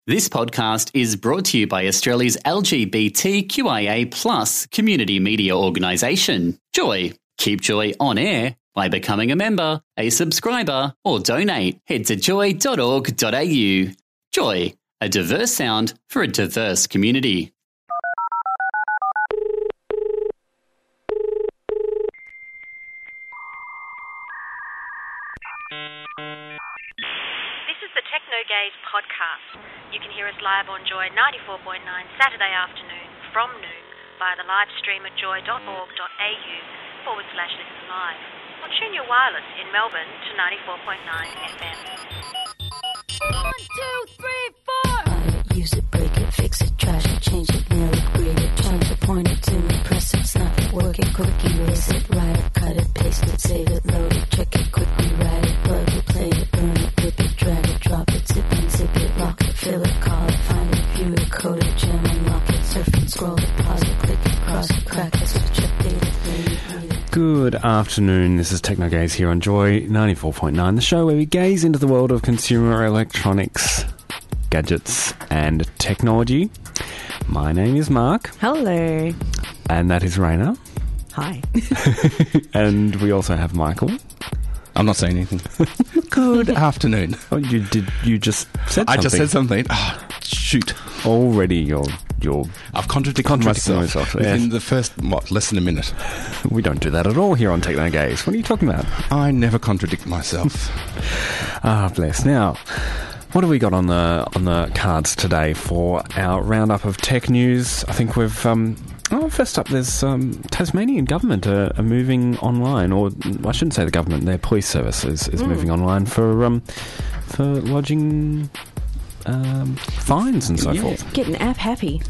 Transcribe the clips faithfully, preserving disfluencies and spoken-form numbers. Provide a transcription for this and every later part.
This podcast is brought to you by Australia's L G B T Q I A plus community media organisation, Joy. Keep Joy on air by becoming a member, a subscriber, or donate. Head to joy dot org dot a u. Joy, a diverse sound for a diverse community. This is the Technogaze podcast. You can hear us live on Joy ninety-four point nine Saturday afternoon from noon via the live stream at joy dot org dot a u forward slash listen live. Or tune your wireless in Melbourne to ninety-four point nine F M. One, two, three, four. I use it, break it, fix it, trash it, change it, nail it, grade it, change it, point it to me, press it, snap it, work it, quick erase it, write it, cut it, paste it, save it, load it, check it, quickly write it, plug it, play it, burn it, rip it, drag it, drop it, zip and zip it, lock it, fill it, call it, find it, view it, code it, jam and lock it, surf it, scroll it, pause it, click it, cross it, crack it, switch it, date it, read it, read it. Good afternoon, this is Technogaze here on Joy ninety-four point nine, the show where we gaze into the world of consumer electronics, gadgets and technology. My name is Mark. Hello. And that is Raina. Hi. And we also have Michael. I'm not saying anything. Good afternoon. Oh, you did. You just said something. I just said something. Oh, shoot. Already you're... you're I've contradicted, contradicting myself, myself within yes. the first, what, less than a minute. We don't do that at all here on Technogaze. What are you talking about? I never contradict myself. Ah, bless. Now, what have we got on the on the cards today for our roundup of tech news? I think we've... Um, oh, first up, there's um, Tasmanian government are, are moving online, or I shouldn't say the government, their police service is, is mm. moving online for um, for lodging um, fines and so yeah. forth. Getting app happy.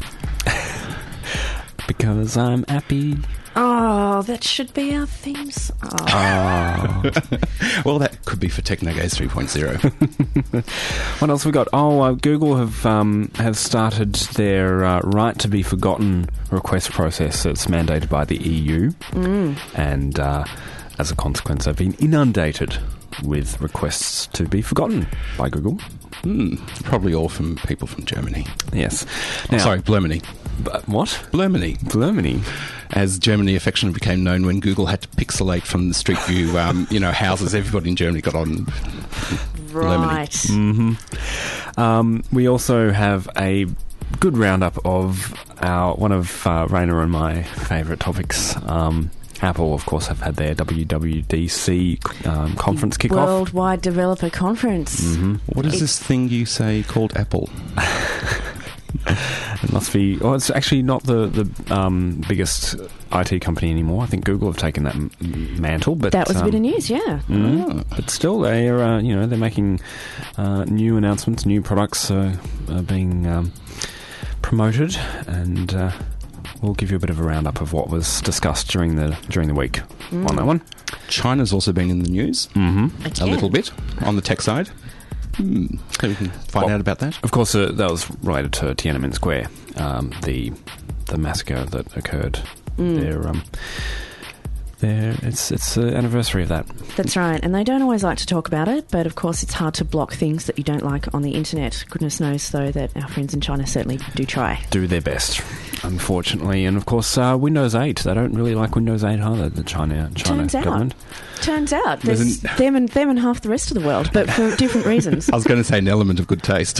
Because I'm happy. Oh, that should be our themes. Oh. Oh. Well, that could be for Technogaze three point oh. What else we got? Oh, uh, Google have um, have started their uh, right to be forgotten request process that's mandated by the E U, mm. and uh, as a consequence, they've been inundated with requests to be forgotten by Google. Hmm, probably all from people from Germany. Yes. Now, Now, oh, sorry, Blermany. But what? Blermany. Blermany. As Germany affectionately became known when Google had to pixelate from the Street View, um, you know, houses. Everybody in Germany got on Right. Mm-hmm. Um, we also have a good roundup of our one of uh, Raina and my favourite topics. Um, Apple, of course, have had their W W D C um, conference kick-off. Worldwide Developer Conference. Mm-hmm. What is It's- this thing you say called Apple? It must be... Oh, it's actually not the, the um, biggest I T company anymore. I think Google have taken that m- mantle. But That was um, a bit of news, yeah. Mm, Oh. But still, they are, uh, you know, they're making uh, new announcements, new products uh, are being um, promoted, and uh, we'll give you a bit of a roundup of what was discussed during the during the week Mm. on that one. China's also been in the news Mm-hmm. a Again. little bit on the tech side. Hmm. So we can find Well, out about that. Of course, uh, that was related to Tiananmen Square, um, the the massacre that occurred Mm. there. Um, there, it's it's the anniversary of that. That's right. And they don't always like to talk about it, but of course it's hard to block things that you don't like on the internet. Goodness knows, though, that our friends in China certainly do try. Do their best, unfortunately. And of course, uh, Windows eight. They don't really like Windows eight either, the China, China Turns out. government. Turns out There's there's an- them and them and half the rest of the world, but for different reasons. I was going to say an element of good taste.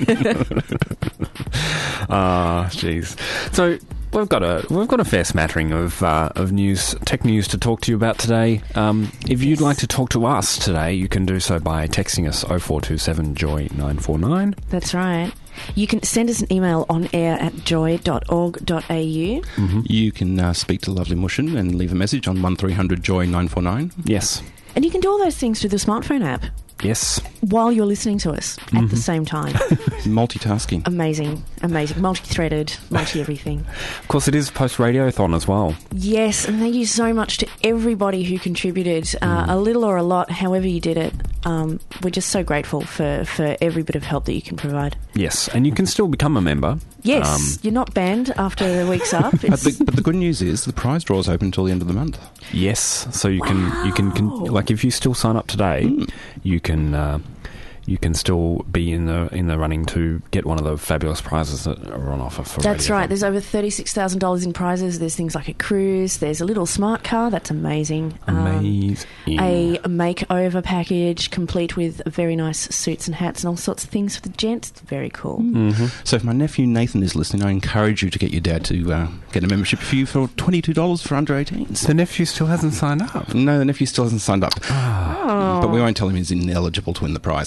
Ah, jeez. So we've got a we've got a fair smattering of uh, of news, tech news to talk to you about today. Um, if you'd like to talk to us today, you can do so by texting us oh four two seven joy nine four nine. That's right. You can send us an email on air at joy dot org dot a u. You can uh, speak to Lovely Mushin and leave a message on one three hundred joy nine four nine. Yes, And you can do all those things through the smartphone app yes. while you're listening to us at the same time. Multitasking. Amazing, amazing. Multi-threaded, multi-everything. Of course, it is post-radiothon as well. Yes, and thank you so much to everybody who contributed, uh, a little or a lot, however you did it. Um, we're just so grateful for, for every bit of help that you can provide. Yes, and you can still become a member. Yes, Um, you're not banned after the week's up. But It's, the, but the good news is the prize draw is open until the end of the month. Yes, so you can you can, can Wow. like if you still sign up today, Mm. you can uh, you can still be in the in the running to get one of the fabulous prizes that are on offer for That's Radio right. Fun. There's over thirty-six thousand dollars in prizes. There's things like a cruise. There's a little smart car. That's amazing. Amazing. Um, a makeover package complete with very nice suits and hats and all sorts of things for the gents. It's very cool. Mm-hmm. So if my nephew Nathan is listening, I encourage you to get your dad to uh, get a membership for you for twenty-two dollars for under eighteens. The nephew still hasn't signed up. No, the nephew still hasn't signed up. Oh. But we won't tell him he's ineligible to win the prize.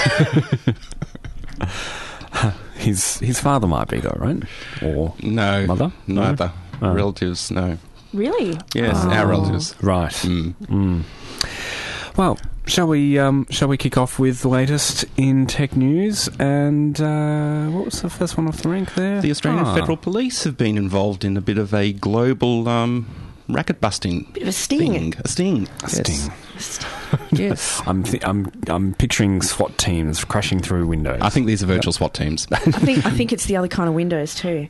his his father might be though, right? Or No. mother? Neither. No? Oh. Relatives, no. Really? Yes, Oh. our relatives. Right. Mm. Mm. Well, shall we um, shall we kick off with the latest in tech news? And uh, what was the first one off the rank there? The Australian Ah. Federal Police have been involved in a bit of a global um, racket busting Bit of a sting. thing. A sting. A sting. Yes. I'm th- I'm I'm picturing SWAT teams crashing through windows. I think these are virtual SWAT teams. I think I think it's the other kind of Windows too.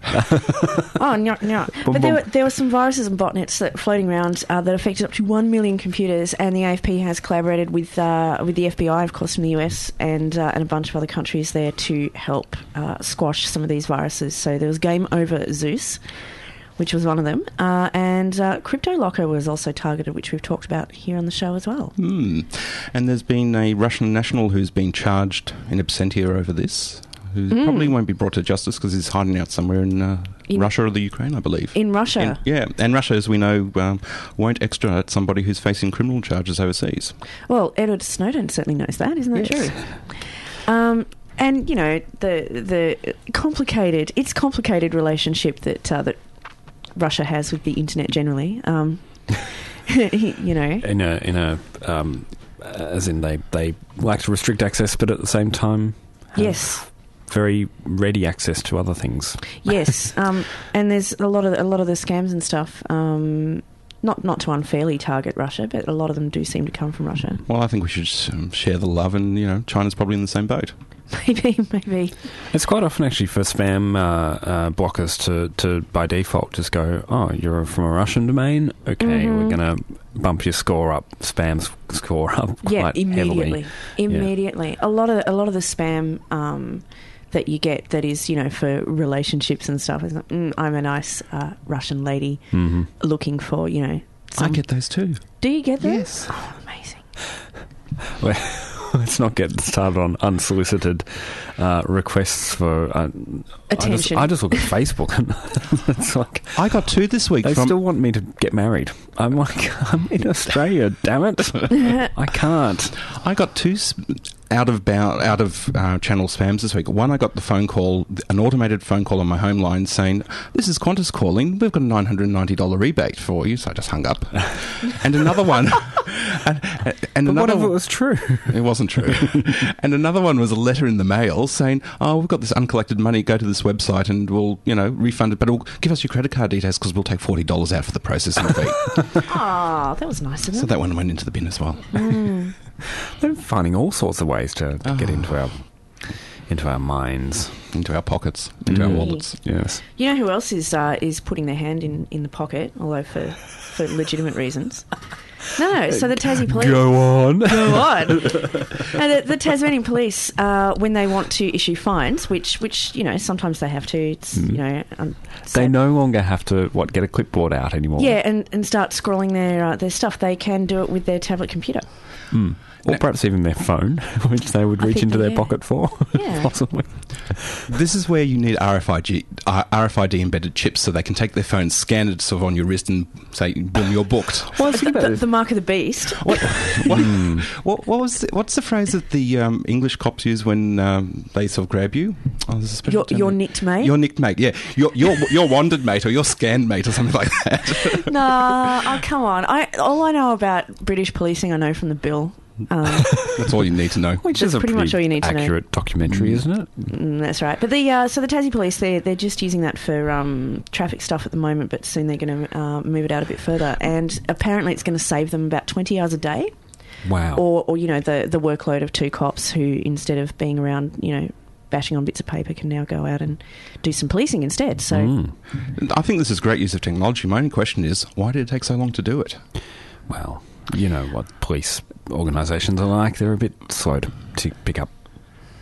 oh no, no. But there were there were some viruses and botnets that floating around uh, that affected up to one million computers, and the A F P has collaborated with uh, with the F B I, of course, from the U S and uh, and a bunch of other countries there to help uh, squash some of these viruses. So there was Game Over Zeus, which was one of them, uh, and uh, CryptoLocker was also targeted, which we've talked about here on the show as well. Hmm. And there's been a Russian national who's been charged in absentia over this, who Mm. probably won't be brought to justice because he's hiding out somewhere in, uh, In- Russia or the Ukraine, I believe. In Russia. In- yeah, and Russia, as we know, um, won't extradite somebody who's facing criminal charges overseas. Well, Edward Snowden certainly knows that, isn't that Yes. true? Um, and you know the the complicated, it's complicated relationship that uh, that Russia has with the internet generally. Um, you know, in a in a um, as in they they like to restrict access, but at the same time, have yes, very ready access to other things. yes, um, and there's a lot of a lot of the scams and stuff. Um, not not to unfairly target Russia, but a lot of them do seem to come from Russia. Well, I think we should um, share the love, and, you know, China's probably in the same boat. Maybe, maybe. It's quite often actually for spam uh, uh, blockers to, to by default just go, oh, you're from a Russian domain? Okay, Mhm. we're going to bump your score up, spam s- score up Yeah, quite immediately. heavily. Immediately. A lot of a lot of the spam um, that you get that is, you know, for relationships and stuff is like, mm, I'm a nice uh, Russian lady Mm-hmm. looking for, you know. I Some, get those too. do you get those? Yes. Oh, amazing. Well, let's not get started on unsolicited uh, requests for uh, Attention. I just, I just look at Facebook and it's like I got two this week they from... still want me to get married. I'm like, I'm in Australia, damn it! I can't. I got two s- out of bound, out of uh, channel spams this week. One, I got the phone call, an automated phone call on my home line saying, "This is Qantas calling. We've got a nine hundred ninety dollars rebate for you." So I just hung up. And another one, and, and But what another if it one, was true? it wasn't true. And another one was a letter in the mail saying, "Oh, we've got this uncollected money. Go to this website and we'll, you know, refund it, but it'll give us your credit card details because we'll take forty dollars out for the processing fee." Oh, that was nice of them. So that one went into the bin as well. Mm. They're finding all sorts of ways to, to get Oh. into our into our minds. Into our pockets, into our Mm. wallets. Yes. You know who else is uh, is putting their hand in, in the pocket, although for, for legitimate reasons? No, no. So the Tassie police. Go on. Go on. No, the, the Tasmanian police, uh, when they want to issue fines, which which you know sometimes they have to, it's you know, um, They sad- no longer have to what get a clipboard out anymore. yeah, and, and start scrolling their uh, their stuff. They can do it with their tablet computer. Mm. Or perhaps even their phone, which they would I reach think into they- their yeah. pocket for, Yeah. possibly. This is where you need R F I D, uh, R F I D embedded chips so they can take their phone, scan it sort of on your wrist and say, boom, you're booked. Well, The, the, the mark of the beast. What, what, what, what was the, what's the phrase that the um, English cops use when um, they sort of grab you? Oh, there's a special Your, term. your nicked mate. Your nicked mate, yeah. Your, your, your wandered mate or your scanned mate or something like that. Nah, oh come on. I all I know about British policing, I know from the Bill. Um, That's all you need to know. Which That's is a pretty pretty, much all you need to know. accurate documentary, isn't it? Mm, that's right. But the uh, so the Tassie police, they're, they're just using that for um, traffic stuff at the moment, but soon they're going to uh, move it out a bit further. And apparently it's going to save them about twenty hours a day. Wow. Or, or you know, the, the workload of two cops who, instead of being around, you know, bashing on bits of paper, can now go out and do some policing instead. So Mm. I think this is great use of technology. My only question is, why did it take so long to do it? Well, you know what police organisations are like. They're a bit slow to, to pick up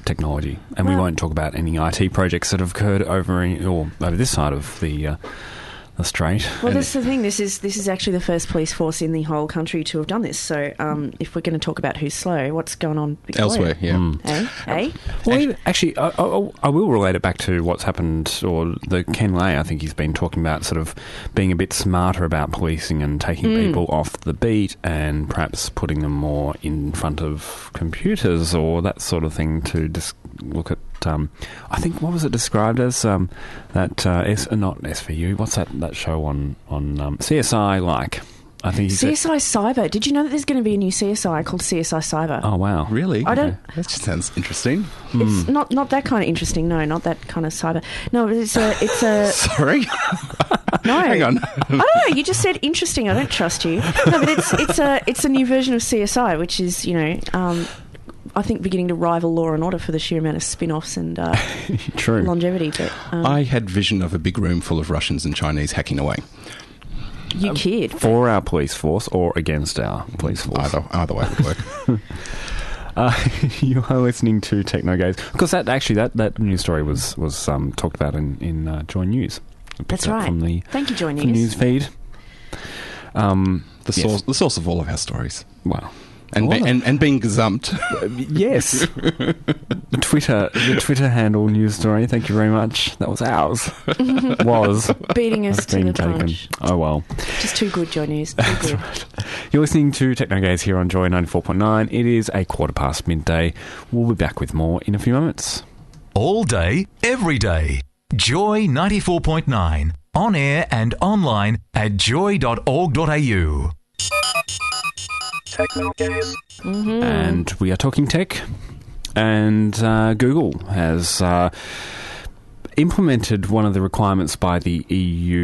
technology, and we Well- won't talk about any I T projects that have occurred over in, or over this side of the uh, the strait. Well, And- that's the thing. This is this is actually the first police force in the whole country to have done this. So, um, if we're going to talk about who's slow, what's going on Victoria? Elsewhere, yeah. Mm. Eh? Eh? Well, even- actually, I, I, I will relate it back to what's happened, or the Ken Lay, I think he's been talking about sort of being a bit smarter about policing and taking Mm. people off the beat and perhaps putting them more in front of computers or that sort of thing to just look at, um, I think, what was it described as? Um, that, uh, S, not S V U, what's that, that show on, on um, C S I like? I think he C said, S I Cyber. Did you know that there's going to be a new C S I called C S I Cyber? oh, wow. Really? I don't- That just sounds interesting. It's not not that kind of interesting. No, not that kind of cyber. No, it's a it's a Sorry. no. Hang on. I don't know. You just said interesting. I don't trust you. No, but it's it's a it's a new version of C S I, which is you know. Um, I think beginning to rival Law and Order for the sheer amount of spin-offs and uh, True. longevity. But um, I had vision of a big room full of Russians and Chinese hacking away. you kid. For our police force or against our police force? Either, either way would work. Uh, you are listening to Technogaze. Because that actually that, that news story was was um, talked about in in uh, Joy News. I picked That's that right. From the, Thank you, Joy from the news News. feed. Um, The yes. source, the source of all of our stories, Wow. and Well, be, and, and being gazumped. Yes. the Twitter the Twitter handle news story. Thank you very much. That was ours. was Beating us has to been the taken. punch. Oh well. Just too good, Joy News. Too good. You're listening to Technogaze here on Joy ninety-four point nine. It is a quarter past midday. We'll be back with more in a few moments. All day, every day. Joy ninety-four point nine. On air and online at joy dot org dot a u. And we are talking tech. And uh, Google has uh, implemented one of the requirements by the E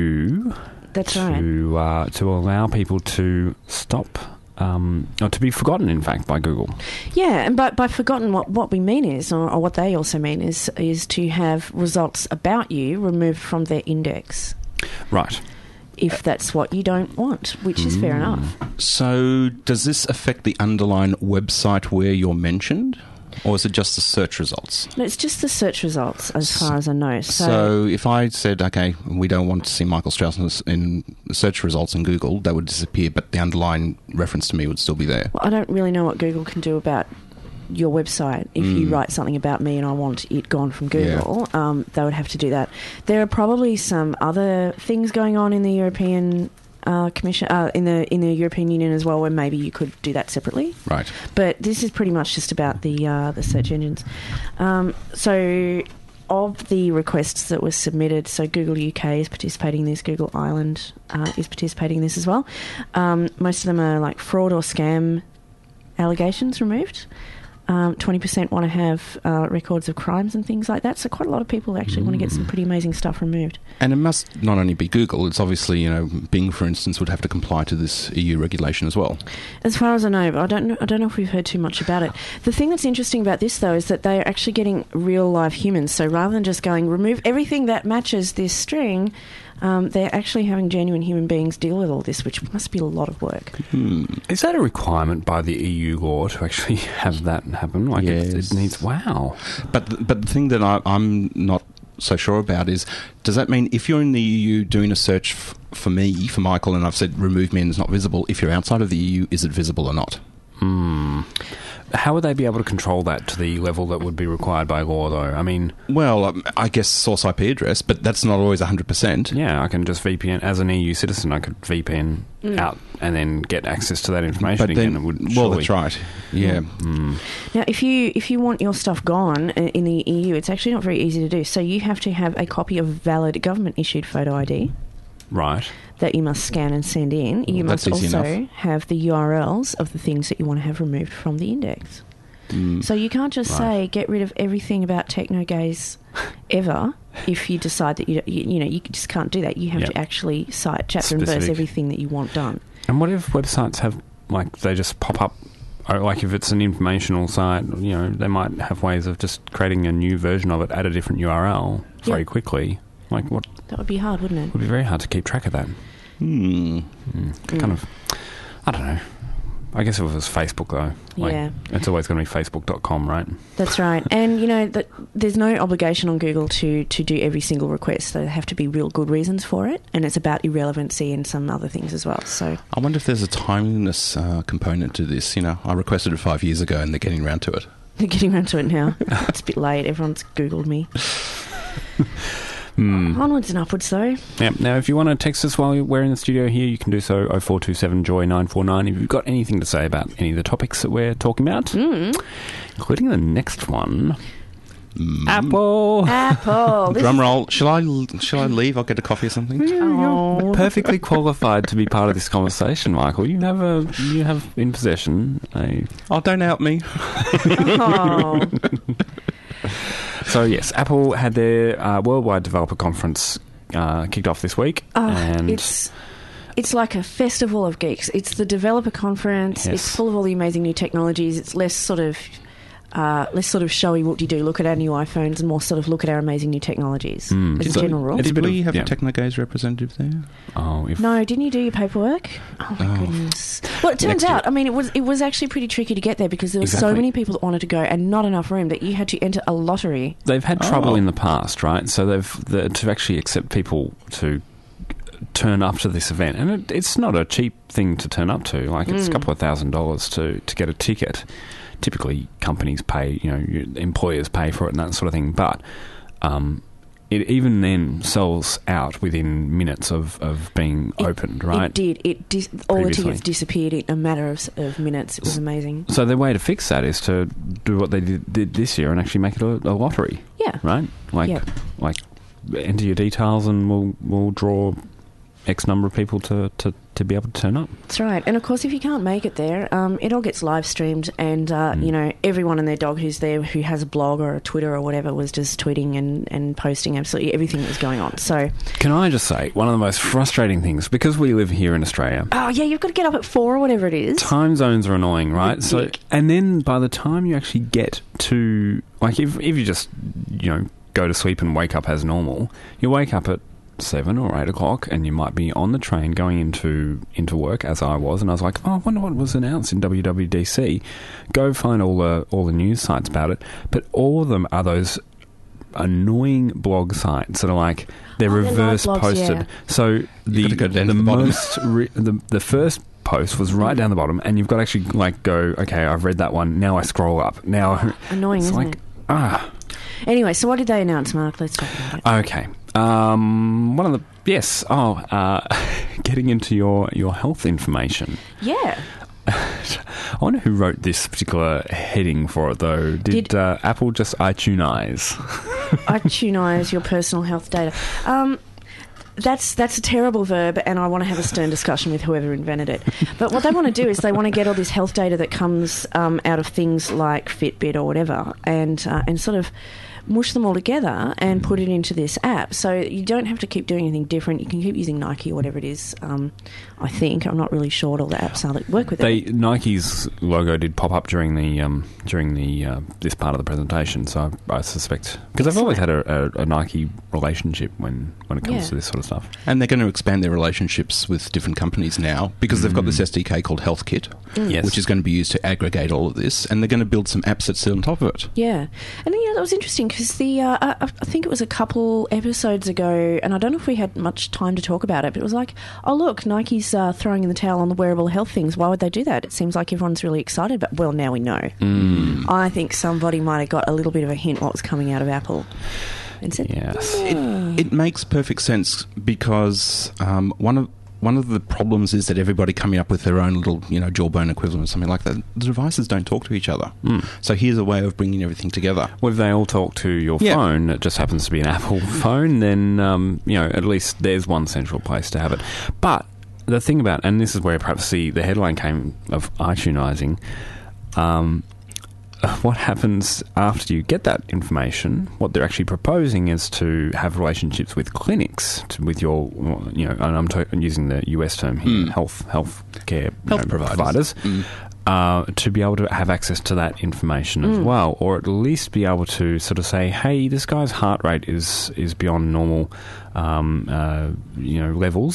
U That's right. to uh, to allow people to stop, um, or to be forgotten, in fact, by Google. Yeah, and by, by forgotten, what, what we mean is, or, or what they also mean is, is to have results about you removed from their index, Right. if that's what you don't want, which is fair enough. So, does this affect the underlying website where you're mentioned, or is it just the search results? No, it's just the search results, as far as I know. So, So, if I said, okay, we don't want to see Michael Strauss in this- in the search results in Google, that would disappear, but the underlying reference to me would still be there. well, I don't really know what Google can do about your website. If you write something about me and I want it gone from Google, um, they would have to do that. There are probably some other things going on in the European uh, Commission, uh, in the in the European Union as well, where maybe you could do that separately. Right. But this is pretty much just about the uh, the search engines. Um, so, of the requests that were submitted, so Google U K is participating in this, Google Ireland uh, is participating in this as well. Um, most of them are like fraud or scam allegations removed. Um, twenty percent want to have uh, records of crimes and things like that. So quite a lot of people actually want to get some pretty amazing stuff removed. And it must not only be Google, it's obviously, you know, Bing, for instance, would have to comply to this E U regulation as well. As far as I know, but I don't know, I don't know if we've heard too much about it. The thing that's interesting about this, though, is that they are actually getting real live humans. So rather than just going, remove everything that matches this string, um, they're actually having genuine human beings deal with all this, which must be a lot of work. Is that a requirement by the E U law to actually have that happen? Like it, Yes. it needs. Wow. But th- but the thing that I, I'm not so sure about is, does that mean if you're in the E U doing a search f- for me, for Michael, and I've said remove me and it's not visible, if you're outside of the E U, is it visible or not? Hmm. How would they be able to control that to the level that would be required by law, though? I mean, Well, um, I guess source I P address, but that's not always one hundred percent. yeah, I can just V P N as an E U citizen. I could V P N out and then get access to that information But again. then, It would well, surely- that's right. Yeah. Now, if you if you want your stuff gone uh, in the E U, it's actually not very easy to do. So you have to have a copy of valid government-issued photo I D Right. that you must scan and send in. You Well, that's must easy also enough. have the U R Ls of the things that you want to have removed from the index. So you can't just Right. say get rid of everything about Technogaze ever if you decide that you you, you know you just can't do that. You have Yep. to actually cite chapter and verse Specific. everything that you want done. And what if websites have, like, they just pop up, or like if it's an informational site, you know, they might have ways of just creating a new version of it at a different U R L very Yeah. quickly. Like, what That would be hard, wouldn't it? would be very hard to keep track of that. Hmm. Kind of, I don't know. I guess if it was Facebook, though. Like, Yeah. It's always going to be facebook dot com, right? That's right. And, you know, that there's no obligation on Google to, to do every single request. There have to be real good reasons for it. And it's about irrelevancy and some other things as well. So I wonder if there's a timeliness uh, component to this. You know, I requested it five years ago and they're getting around to it. they're getting around to it now. It's a bit late. Everyone's Googled me. Mm. Onwards and upwards, though. Yeah. Now, if you want to text us while we're in the studio here, you can do so oh four two seven joy nine four nine. If you've got anything to say about any of the topics that we're talking about, Mm. including the next one, Mm. Apple. Apple. This Drum roll. Shall I? Shall I leave? I'll get a coffee or something. Oh. Perfectly qualified to be part of this conversation, Michael. You have a you have in possession a. Oh, don't out me. Oh. So yes, Apple had their uh, worldwide developer conference uh, kicked off this week, Oh, and it's it's like a festival of geeks. It's the developer conference. Yes. It's full of all the amazing new technologies. It's less sort of uh, less sort of showy whoop-de-doo, look at our new iPhones, and more sort of look at our amazing new technologies Mm. as So a general rule. it's a Did bit we of- have yeah. a Technogaze representative there? oh, if No, didn't you do your paperwork? Oh my Oh. goodness! Well, it turns Next year. out, I mean, it was it was actually pretty tricky to get there because there were so Exactly. many people that wanted to go and not enough room that you had to enter a lottery. they've had trouble Oh. in the past, right? So they've the, to actually accept people to turn up to this event, and it, it's not a cheap thing to turn up to. Like it's a Mm. couple of thousand dollars to to get a ticket. Typically, companies pay, you know, your employers pay for it and that sort of thing. But um, it even then sells out within minutes of, of being It- opened, right? It did. It dis- all the Previously. tickets disappeared in a matter of, of minutes. It was amazing. So the way to fix that is to do what they did, did this year and actually make it a, a lottery, Yeah. right? Like, Yeah. like enter your details and we'll we'll draw X number of people to, to, to be able to turn up. That's right. And of course, if you can't make it there, um, it all gets live streamed, and uh, Mm. you know, everyone and their dog who's there, who has a blog or a Twitter or whatever, was just tweeting and, and posting absolutely everything that was going on. So, Can I just say, one of the most frustrating things, because we live here in Australia, oh yeah, you've got to get up at four or whatever it is. time zones are annoying, right? So, Ridic. and then by the time you actually get to, like, if if you just, you know, go to sleep and wake up as normal, you wake up at seven or eight o'clock, and you might be on the train going into into work, as I was, and I was like, oh, I wonder what was announced in W W D C. Go find all the all the news sites about it, but all of them are those annoying blog sites that are like they're Oh, they're live reverse blogs, posted. yeah. So the gotta go down the to the bottom. most re- the the first post was right down the bottom, and you've got to actually like go, okay, I've read that one. Now I scroll up. Now Annoying, it's isn't like it? ah. Anyway, so what did they announce, Mark? Let's talk about it. Okay. Um, one of the yes. Oh, uh, getting into your your health information. Yeah. I wonder who wrote this particular heading for it, though. Did, Did- uh, Apple just iTuneize? iTuneize your personal health data. Um, that's that's a terrible verb, and I want to have a stern discussion with whoever invented it. But what they want to do is they want to get all this health data that comes um, out of things like Fitbit or whatever, and uh, and sort of mush them all together and put it into this app. So you don't have to keep doing anything different. You can keep using Nike or whatever it is. Um, I think I'm not really sure what all the apps are that work with They it. Nike's logo did pop up during the um, during the uh, this part of the presentation, so I, I suspect because they've always had a, a, a Nike relationship when when it comes Yeah. to this sort of stuff. And they're going to expand their relationships with different companies now because they've got this S D K called HealthKit, Yes. which is going to be used to aggregate all of this, and they're going to build some apps that sit on top of it. Yeah, and you know that was interesting because the uh, I, I think it was a couple episodes ago, and I don't know if we had much time to talk about it, but it was like, oh look, Nike's uh, throwing in the towel on the wearable health things. Why would they do that? It seems like everyone's really excited, but well, now we know. Mm. I think somebody might have got a little bit of a hint what was coming out of Apple, and said, Yes. It, it makes perfect sense because um, one of one of the problems is that everybody coming up with their own little, you know, jawbone equivalent or something like that. The devices don't talk to each other. Mm. So here's a way of bringing everything together. Well, if they all talk to your Yeah. phone, it just happens to be an Apple phone, then, um, you know, at least there's one central place to have it. But the thing about, and this is where perhaps the, the headline came of iTunizing, um, what happens after you get that information, what they're actually proposing is to have relationships with clinics, to, with your, you know, and I'm to- using the U S term here, Mm. health health care Health you know, providers. Mm. uh, to be able to have access to that information as Mm. well, or at least be able to sort of say, hey, this guy's heart rate is is beyond normal, um, uh, you know, levels.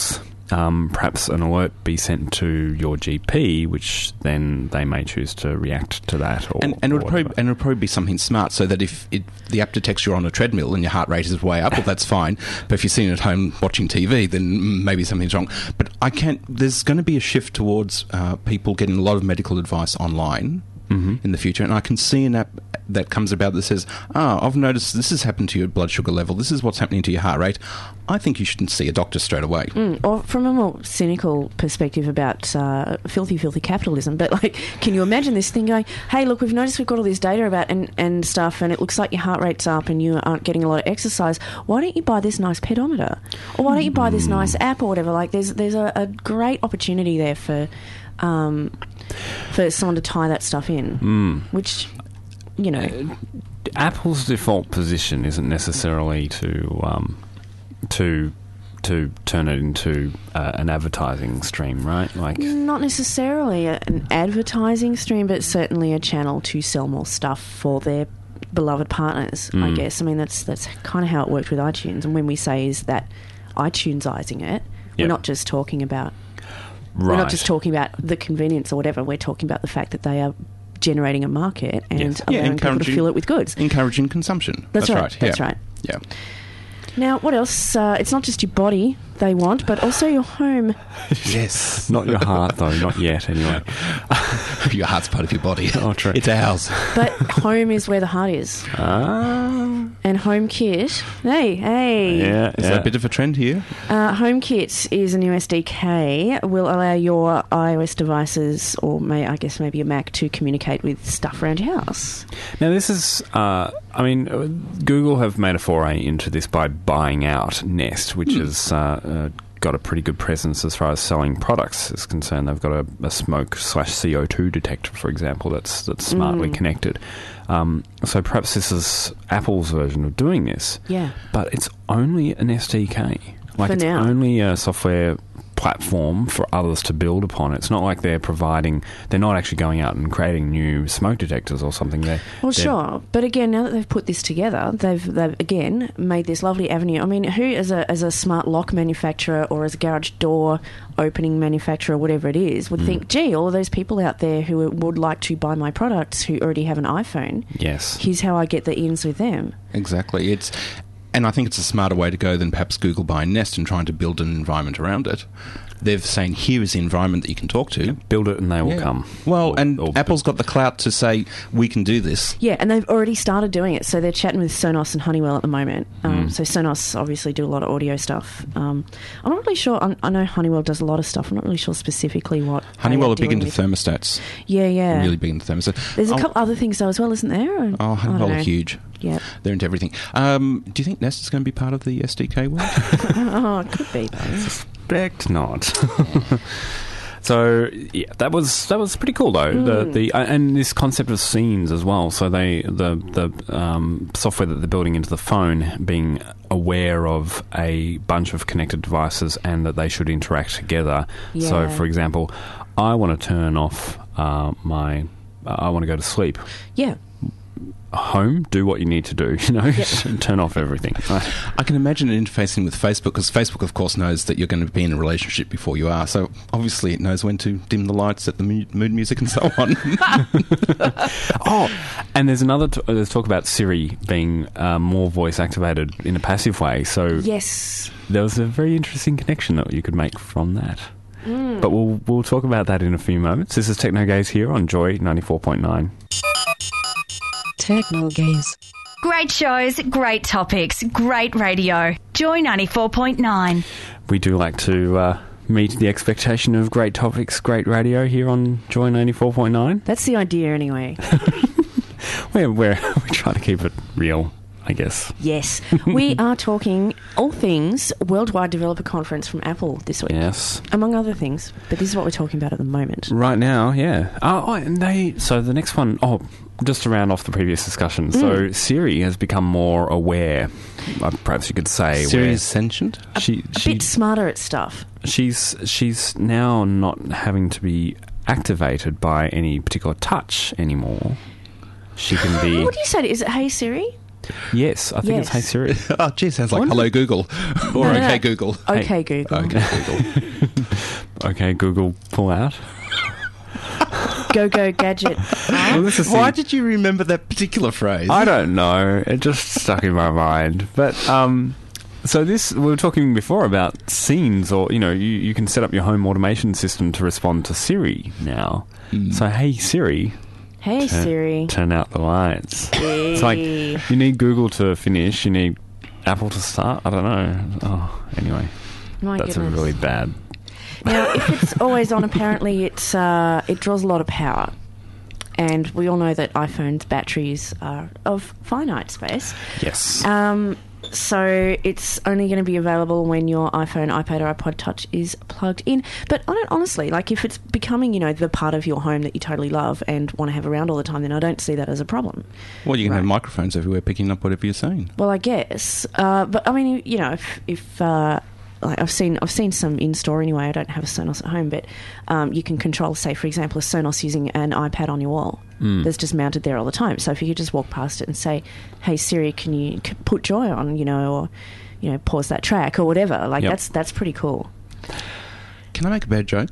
um, perhaps an alert be sent to your G P, which then they may choose to react to that. Or, and and it or would probably and it would probably be something smart, so that if it, the app detects you're on a treadmill and your heart rate is way up, well, that's fine. But if you're sitting at home watching T V, then maybe something's wrong. But I can't. There's going to be a shift towards uh, people getting a lot of medical advice online. Mm-hmm. In the future, and I can see an app that comes about that says, "Ah, oh, I've noticed this has happened to your blood sugar level. This is what's happening to your heart rate. I think you shouldn't see a doctor straight away." Mm, or from a more cynical perspective about uh, filthy, filthy capitalism, but like, can you imagine this thing going, "Hey, look, we've noticed we've got all this data about and, and stuff, and it looks like your heart rate's up, and you aren't getting a lot of exercise. Why don't you buy this nice pedometer, or why don't you buy this nice app, or whatever?" Like, there's there's a, a great opportunity there for. Um, for someone to tie that stuff in, mm. which, you know... Uh, Apple's default position isn't necessarily to um, to to turn it into uh, an advertising stream, right? Like, not necessarily a, an advertising stream, but certainly a channel to sell more stuff for their beloved partners, mm. I guess. I mean, that's, that's kind of how it worked with iTunes. And when we say is that iTunesizing it, yep. we're not just talking about... Right. We're not just talking about the convenience or whatever. We're talking about the fact that they are generating a market and yes. allowing yeah, people to fill it with goods. Encouraging consumption. That's, That's right. right. That's yeah. right. Yeah. Now, what else? Uh, it's not just your body they want, but also your home. Yes. Not your heart, though. Not yet, anyway. Your heart's part of your body. Oh, true. It's ours. But home is where the heart is. Ah. And HomeKit, hey, hey. Yeah, is yeah. that a bit of a trend here? Uh, HomeKit is a new S D K. Will allow your iOS devices, or may I guess maybe a Mac, to communicate with stuff around your house. Now, this is... Uh, I mean, Google have made a foray into this by buying out Nest, which mm. has uh, uh, got a pretty good presence as far as selling products is concerned. They've got a, a smoke slash C O two detector, for example, that's that's smartly mm. connected. Um, so perhaps this is Apple's version of doing this. Yeah. But it's only an S D K. Like, for it's now. only a software platform for others to build upon. It's not like they're providing... They're not actually going out and creating new smoke detectors or something. They're, well, they're, sure. But again, now that they've put this together, they've, they've again, made this lovely avenue. I mean, who as a as a smart lock manufacturer or as a garage door opening manufacturer, whatever it is, would mm. think, gee, all of those people out there who would like to buy my products who already have an iPhone, yes, here's how I get the ins with them. Exactly. It's... And I think it's a smarter way to go than perhaps Google buying Nest and trying to build an environment around it. They're saying, here is the environment that you can talk to. Yeah, build it and they will yeah. come. Well, or, and or Apple's got the clout to say, we can do this. Yeah, and they've already started doing it. So they're chatting with Sonos and Honeywell at the moment. Um, mm. So Sonos obviously do a lot of audio stuff. Um, I'm not really sure. I'm, I know Honeywell does a lot of stuff. I'm not really sure specifically what Honeywell are big into with. thermostats. Yeah, yeah. Really big into thermostats. There's a oh, couple other things, though, as well, isn't there? Or, oh, Honeywell are huge. Yeah, they're into everything. Um, do you think Nest is going to be part of the S D K world? Oh, it could be, though. Suspect not. Yeah. So yeah, that was that was pretty cool though. Mm. The the uh, and this concept of scenes as well. So they the the um, software that they're building into the phone being aware of a bunch of connected devices and that they should interact together. Yeah. So for example, I want to turn off uh, my. Uh, I want to go to sleep. Yeah. Home, do what you need to do, you know, yep. Turn off everything. Right. I can imagine it interfacing with Facebook, because Facebook, of course, knows that you're going to be in a relationship before you are. So obviously it knows when to dim the lights, set the mood music, and so on. Oh, and there's another t- there's talk about Siri being uh, more voice activated in a passive way. So yes, there was a very interesting connection that you could make from that. Mm. But we'll we'll talk about that in a few moments. This is Techno Gaze here on Joy ninety-four point nine. Techno Gaze. Great shows, great topics, great radio. Joy ninety-four point nine. We do like to uh, meet the expectation of great topics, great radio here on Joy ninety-four point nine. That's the idea anyway. we're, we're, we try to keep it real, I guess. Yes. We are talking all things Worldwide Developer Conference from Apple this week. Yes. Among other things. But this is what we're talking about at the moment. Right now, yeah. Oh, oh and they... So the next one... Oh, just to round off the previous discussion. Mm. So Siri has become more aware, uh, perhaps you could say. Siri is sentient? A, she, a she, bit smarter at stuff. She's She's now not having to be activated by any particular touch anymore. She can be... What do you say? Is it Hey Siri? Yes, I think Yes. it's Hey Siri. Oh, gee, sounds like Wonder- Hello Google or No, no, OK no. Google. Okay, Google. OK Google. Okay, Google, pull out. Go, go, gadget. Well, this is Why the- did you remember that particular phrase? I don't know. It just stuck in my mind. But um, so this we were talking before about scenes, or you know, you, you can set up your home automation system to respond to Siri now. Mm. So hey Siri, Hey, turn, Siri. turn out the lights. It's like you need Google to finish. You need Apple to start. I don't know. Oh, anyway, My that's goodness. a really bad. Now, if it's always on, apparently it's uh, it draws a lot of power. And we all know that iPhones' batteries are of finite space. Yes. Um, so it's only going to be available when your iPhone, iPad or iPod Touch is plugged in. But I don't, honestly, like if it's becoming, you know, the part of your home that you totally love and want to have around all the time, then I don't see that as a problem. Well, you can have Right. microphones everywhere picking up whatever you're saying. Well, I guess, uh, but I mean, you know, if, if uh, like I've seen, I've seen some in store anyway. I don't have a Sonos at home, but um, you can control, say, for example, a Sonos using an iPad on your wall. Mm. That's just mounted there all the time. So if you could just walk past it and say, "Hey Siri, can you c- put Joy on?" You know, or you know, pause that track or whatever. Like Yep. that's that's pretty cool. Can I make a bad joke?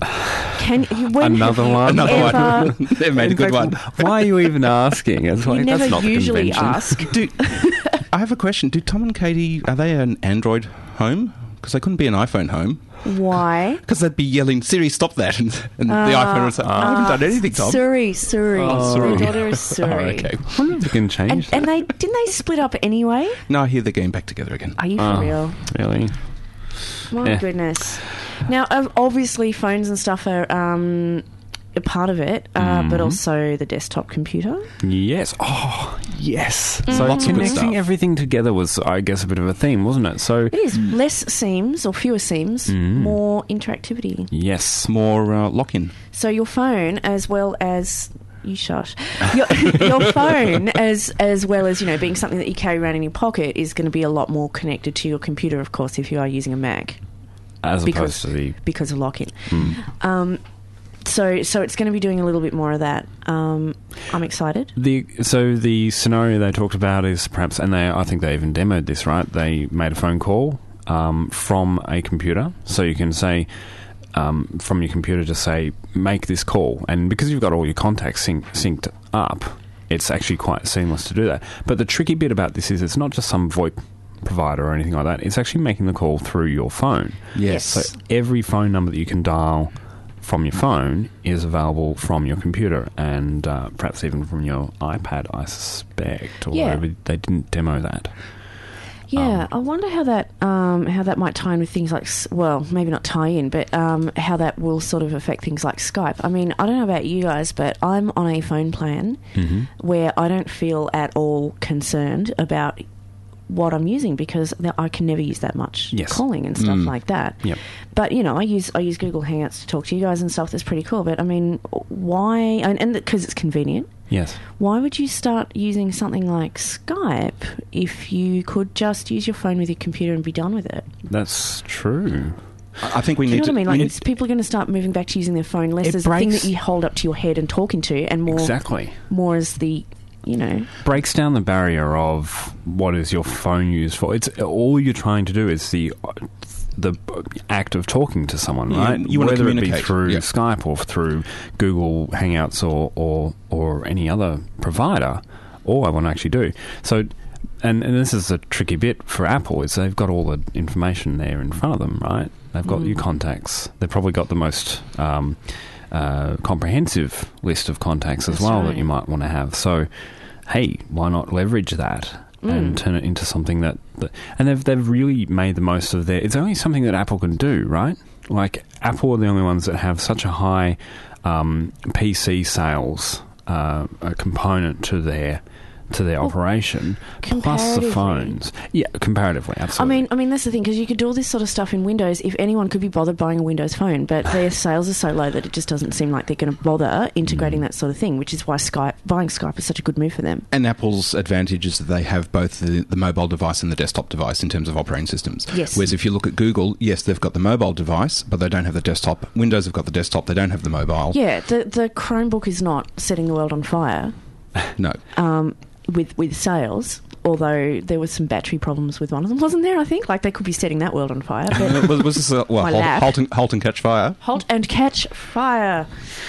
Can you, when Another have you one? Another ever, one. They made a In good fact, one. Why are you even asking? It's like, You that's never not the usually convention. ask. Do, I have a question. Do Tom and Katie, are they an Android home? Because they couldn't be an iPhone home. Why? Because they'd be yelling, Siri, stop that. And, and the Uh, iPhone would say, I haven't done anything, Tom. Suri, Suri. Oh, Their Suri. daughter is Oh, Suri. okay. I wonder if we can change And, that. and they didn't they split up anyway? No, I hear they're getting back together again. Are you for Oh, real? Really? My Yeah. goodness. Now, ob- obviously, phones and stuff are um, a part of it, uh, Mm-hmm. but also the desktop computer. Yes. Oh, yes. So Lots of good connecting stuff. everything together was, I guess, a bit of a theme, wasn't it? So, It is less seams or fewer seams, Mm. more interactivity. yes. More uh, lock-in. So your phone, as well as you shush, your, your phone, as as well as you know, being something that you carry around in your pocket, is going to be a lot more connected to your computer, of course, if you are using a Mac. As because- opposed to the... because of lock-in. Mm. Um, so, so it's going to be doing a little bit more of that. Um, I'm excited. The so the scenario they talked about is perhaps, and they I think they even demoed this, right? They made a phone call um, from a computer, so you can say um, from your computer to say make this call, and because you've got all your contacts sync, synced up, it's actually quite seamless to do that. But the tricky bit about this is it's not just some VoIP provider or anything like that. It's actually making the call through your phone. Yes. So every phone number that you can dial from your phone is available from your computer, and uh, perhaps even from your iPad, I suspect. Or Yeah. whatever. They didn't demo that. Yeah, Um, I wonder how that um, how that might tie in with things like s- well, maybe not tie in, but um, how that will sort of affect things like Skype. I mean, I don't know about you guys, but I'm on a phone plan Mm-hmm. where I don't feel at all concerned about what I'm using because th- I can never use that much Yes. calling and stuff Mm. like that. Yep. But you know, I use I use Google Hangouts to talk to you guys and stuff. That's pretty cool. But I mean, why? And and because it's convenient. Yes. Why would you start using something like Skype if you could just use your phone with your computer and be done with it? That's true. I think we Do need you know to... what I mean? we Like, need- it's, people are going to start moving back to using their phone less It as the thing breaks- that you hold up to your head and talking to, and more Exactly. more as the, you know, Breaks down the barrier of what is your phone used for. It's all you're trying to do is the the act of talking to someone, Yeah, right? you wanna Whether it be communicate, through yeah. Skype or through Google Hangouts or, or or any other provider, all I want to actually do. So, and, and this is a tricky bit for Apple, is they've got all the information there in front of them, right? They've got Mm. your contacts. They've probably got the most um, uh, comprehensive list of contacts as That's well right. that you might want to have. So, hey, why not leverage that and Mm. turn it into something that, that... And they've, they've really made the most of their... It's only something that Apple can do, right? Like, Apple are the only ones that have such a high um, P C sales uh, a component to their... to their Well, operation, plus the comparatively. phones. Yeah, comparatively, I absolutely. mean, I mean that's the thing because you could do all this sort of stuff in Windows if anyone could be bothered buying a Windows phone, but their sales are so low that it just doesn't seem like they're going to bother integrating Mm. that sort of thing, which is why Skype buying Skype is such a good move for them. And Apple's advantage is that they have both the, the mobile device and the desktop device in terms of operating systems. Yes. Whereas if you look at Google, yes, they've got the mobile device, but they don't have the desktop. Windows have got the desktop, they don't have the mobile. Yeah, the the Chromebook is not setting the world on fire. No. Um, with with sales, although there was some battery problems with one of them, wasn't there, I think? Like, they could be setting that world on fire. But was, was this a, well, halt, halt, and, halt and catch fire? Halt and catch fire.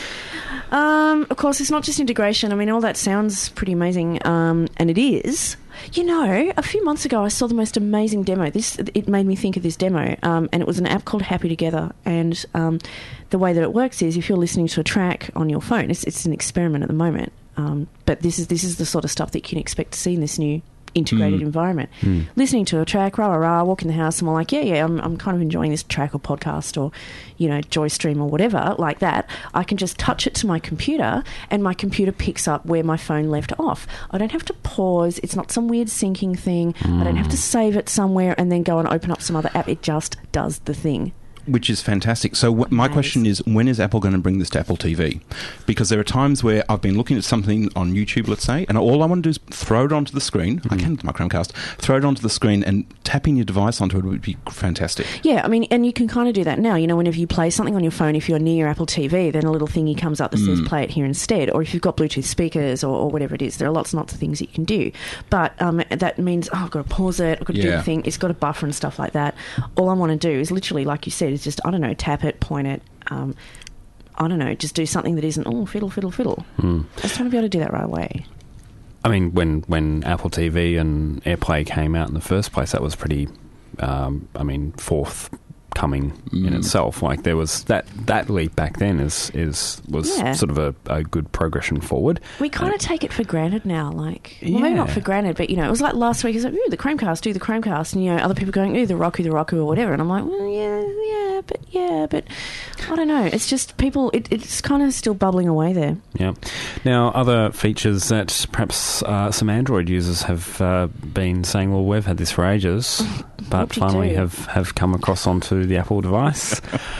Um, of course, it's not just integration. I mean, all that sounds pretty amazing, um, and it is. You know, a few months ago I saw the most amazing demo. This It made me think of this demo, um, and it was an app called Happy Together. And um, the way that it works is if you're listening to a track on your phone, it's, it's an experiment at the moment, um, but this is this is the sort of stuff that you can expect to see in this new integrated mm. environment. Mm. Listening to a track, rah, rah, rah, walk in the house, and I'm like, yeah, yeah, I'm, I'm kind of enjoying this track or podcast or, you know, Joy Stream or whatever, like that. I can just touch it to my computer and my computer picks up where my phone left off. I don't have to pause. It's not some weird syncing thing. Mm. I don't have to save it somewhere and then go and open up some other app. It just does the thing. Which is fantastic. So w- my nice. question is, when is Apple going to bring this to Apple T V? Because there are times where I've been looking at something on YouTube, let's say, and all I want to do is throw it onto the screen. Mm. I can with my Chromecast. Throw it onto the screen, and tapping your device onto it would be fantastic. Yeah, I mean, and you can kind of do that now. You know, whenever you play something on your phone, if you're near your Apple T V, then a little thingy comes up that mm. says play it here instead. Or if you've got Bluetooth speakers or, or whatever it is, there are lots and lots of things that you can do. But um, that means, oh, I've got to pause it, I've got to yeah. do the thing. It's got a buffer and stuff like that. All I want to do is literally, like you said, is just, I don't know, tap it, point it, um, I don't know, just do something that isn't, oh, fiddle, fiddle, fiddle. Mm. I just want to be able to do that right away. I mean, when, when Apple T V and AirPlay came out in the first place, that was pretty, um, I mean, forthcoming mm. in itself. Like, there was that, that leap back then is, is was yeah. sort of a, a good progression forward. We kind of uh, take it for granted now, like, well, yeah. maybe not for granted, but, you know, it was like last week, it was like, ooh, the Chromecast, do the Chromecast, and, you know, other people going, ooh, the Roku, the Roku, or whatever, and I'm like, well, yeah, yeah, but, yeah, but, I don't know, it's just people, it, it's kind of still bubbling away there. Yeah. Now, other features that perhaps uh, some Android users have uh, been saying, well, we've had this for ages, but finally have, have come across onto the Apple device.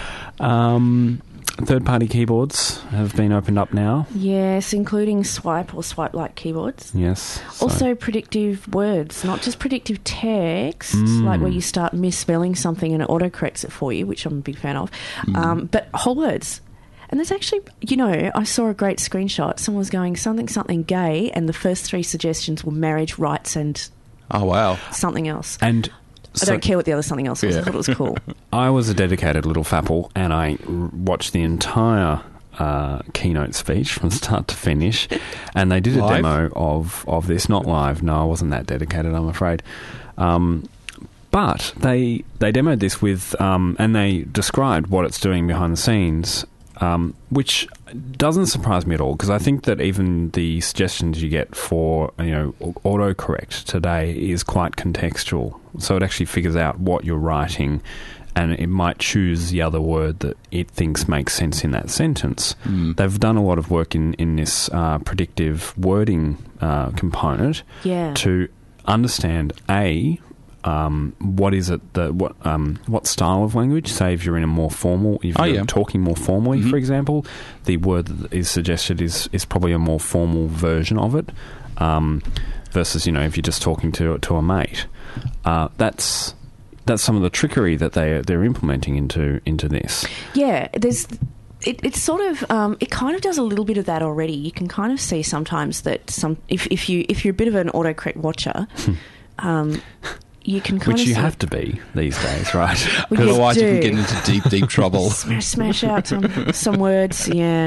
um, third-party keyboards have been opened up now. Yes, including swipe or swipe-like keyboards. Yes. So. Also predictive words, not just predictive text, mm. like where you start misspelling something and it auto-corrects it for you, which I'm a big fan of, mm. um, but whole words. And there's actually, you know, I saw a great screenshot. Someone was going something, something gay, and the first three suggestions were marriage, rights, and oh wow, something else. And I so, don't care what the other something else was. Yeah. I thought it was cool. I was a dedicated little fapple, and I watched the entire uh, keynote speech from start to finish, and they did a live? demo of, of this. Not live. No, I wasn't that dedicated, I'm afraid. Um, but they they demoed this with, um, and they described what it's doing behind the scenes, um, which doesn't surprise me at all, because I think that even the suggestions you get for, you know, autocorrect today is quite contextual. So it actually figures out what you're writing, and it might choose the other word that it thinks makes sense in that sentence. Mm. They've done a lot of work in, in this uh, predictive wording uh, component yeah. to understand, A, Um, what is it that what um, what style of language? Say if you're in a more formal, if oh, you're yeah. talking more formally, mm-hmm. for example, the word that is suggested is, is probably a more formal version of it, um, versus, you know, if you're just talking to to a mate. Uh, that's that's some of the trickery that they they're implementing into into this. Yeah, there's. It, it's sort of, um, it kind of does a little bit of that already. You can kind of see sometimes that some if if you if you're a bit of an autocorrect watcher. um, You can kind Which of you see have to be these days, right? Well, otherwise you you can get into deep, deep trouble. Smash, smash out some, some words, yeah.